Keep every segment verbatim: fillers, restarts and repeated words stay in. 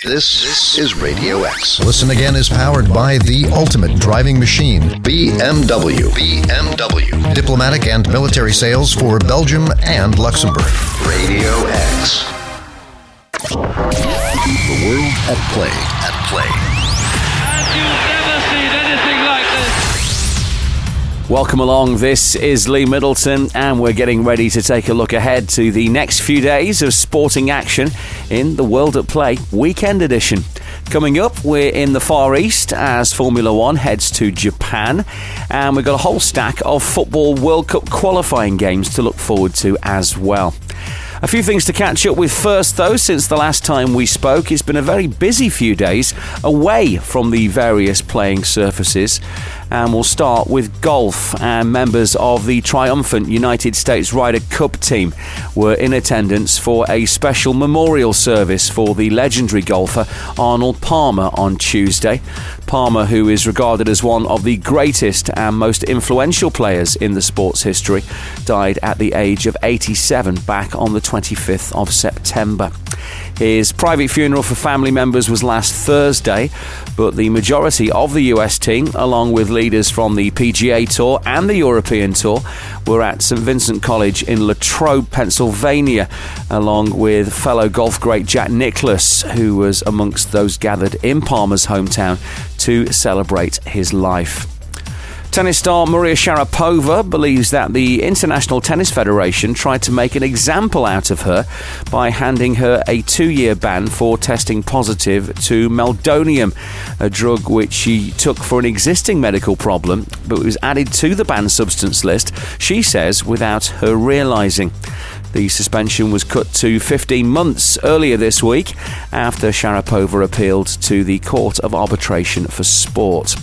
This is Radio X. Listen Again is powered by the ultimate driving machine, B M W. B M W. Diplomatic and military sales for Belgium and Luxembourg. Radio X. The world at play. At play. And you've never seen anything like this. Welcome along. This is Lee Middleton, and we're getting ready to take a look ahead to the next few days of sporting action in the World at Play Weekend Edition. Coming up, we're in the Far East as Formula One heads to Japan, and we've got a whole stack of Football World Cup qualifying games to look forward to as well. A few things to catch up with first, though. Since the last time we spoke, it's been a very busy few days away from the various playing surfaces. And we'll start with golf. And members of the triumphant United States Ryder Cup team were in attendance for a special memorial service for the legendary golfer Arnold Palmer on Tuesday. Palmer, who is regarded as one of the greatest and most influential players in the sport's history, died at the age of eighty-seven back on the twenty-fifth of September. His private funeral for family members was last Thursday, but the majority of the U S team, along with leaders from the P G A Tour and the European Tour, were at Saint Vincent College in Latrobe, Pennsylvania, along with fellow golf great Jack Nicklaus, who was amongst those gathered in Palmer's hometown to celebrate his life. Tennis star Maria Sharapova believes that the International Tennis Federation tried to make an example out of her by handing her a two-year ban for testing positive to meldonium, a drug which she took for an existing medical problem, but was added to the banned substance list, she says, without her realising. The suspension was cut to fifteen months earlier this week after Sharapova appealed to the Court of Arbitration for Sport.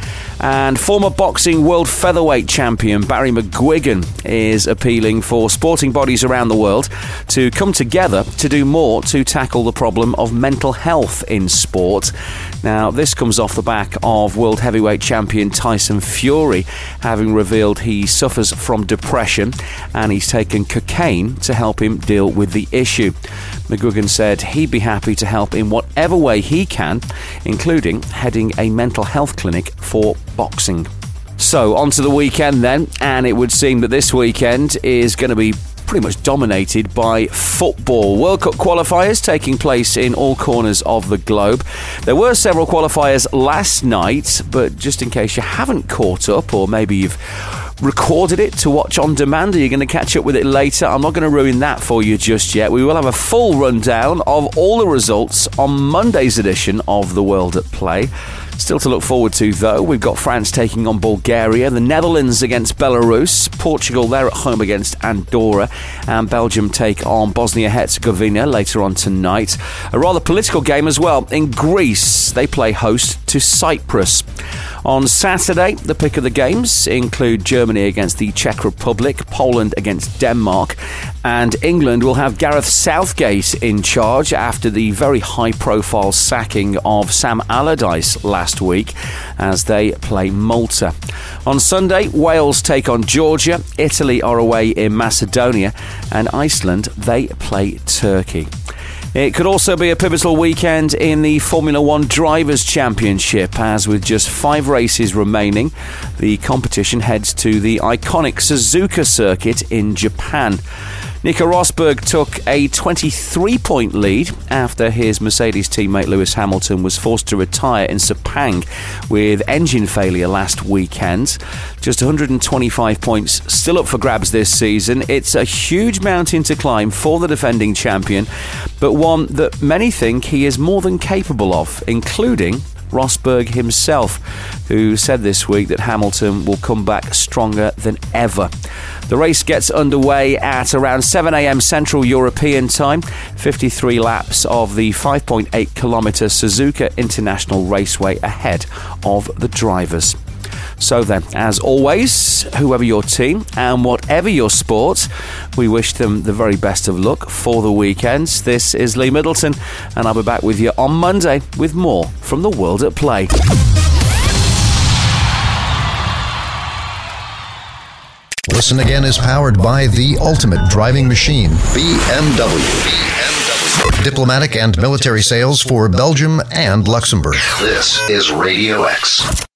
And former boxing world featherweight champion Barry McGuigan is appealing for sporting bodies around the world to come together to do more to tackle the problem of mental health in sport. Now, this comes off the back of world heavyweight champion Tyson Fury having revealed he suffers from depression and he's taken cocaine to help him deal with the issue. McGuigan said he'd be happy to help in whatever way he can, including heading a mental health clinic for boxing. So, on to the weekend then, and it would seem that this weekend is going to be pretty much dominated by football. World Cup qualifiers taking place in all corners of the globe. There were several qualifiers last night, but just in case you haven't caught up, or maybe you've recorded it to watch on demand, or you're going to catch up with it later, I'm not going to ruin that for you just yet. We will have a full rundown of all the results on Monday's edition of The World at Play. Still to look forward to, though. We've got France taking on Bulgaria, the Netherlands against Belarus, Portugal, they're at home against Andorra, and Belgium take on Bosnia-Herzegovina later on tonight. A rather political game as well. In Greece, they play host to Cyprus. On Saturday, the pick of the games include Germany against the Czech Republic, Poland against Denmark, and England will have Gareth Southgate in charge after the very high-profile sacking of Sam Allardyce last week as they play Malta. On Sunday, Wales take on Georgia, Italy are away in Macedonia, and Iceland, they play Turkey. It could also be a pivotal weekend in the Formula One Drivers' Championship, as with just five races remaining, the competition heads to the iconic Suzuka circuit in Japan. Nico Rosberg took a twenty-three point lead after his Mercedes teammate Lewis Hamilton was forced to retire in Sepang with engine failure last weekend. Just one hundred twenty-five points still up for grabs this season. It's a huge mountain to climb for the defending champion, but one that many think he is more than capable of, including Rosberg himself, who said this week that Hamilton will come back stronger than ever. The race gets underway at around seven a.m. Central European Time, fifty-three laps of the five point eight kilometre Suzuka International Raceway ahead of the drivers. So then, as always, whoever your team and whatever your sport, we wish them the very best of luck for the weekends. This is Lee Middleton, and I'll be back with you on Monday with more from the World at Play. Listen Again is powered by the ultimate driving machine, B M W. B M W. Diplomatic and military sales for Belgium and Luxembourg. This is Radio X.